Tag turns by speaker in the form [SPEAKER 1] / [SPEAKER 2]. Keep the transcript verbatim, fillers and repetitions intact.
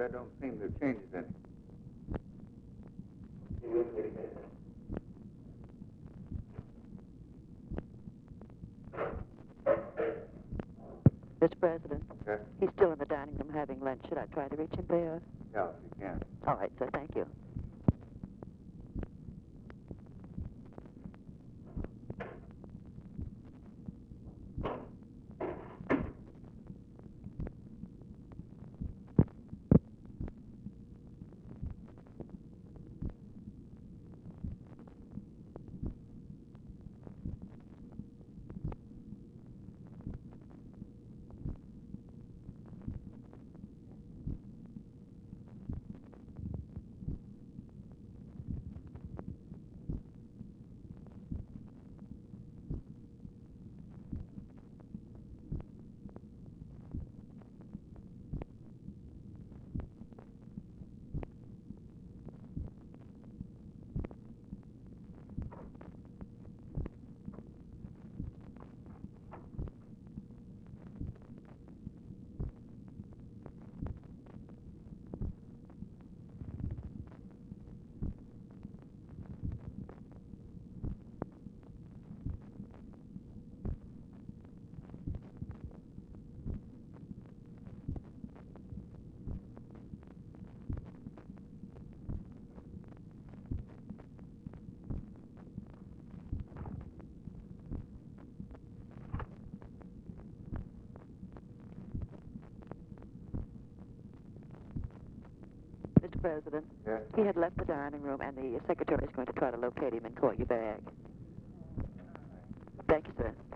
[SPEAKER 1] that don't seem to change any.
[SPEAKER 2] Mister President,
[SPEAKER 1] Okay?
[SPEAKER 2] he's still in the dining room having lunch. Should I try to reach him there?
[SPEAKER 1] Yeah, if you can.
[SPEAKER 2] All right, sir. Thank you. Mister President,
[SPEAKER 1] Yeah?
[SPEAKER 2] he had left the dining room, and the secretary is going to try to locate him and call you back. Thank you, sir.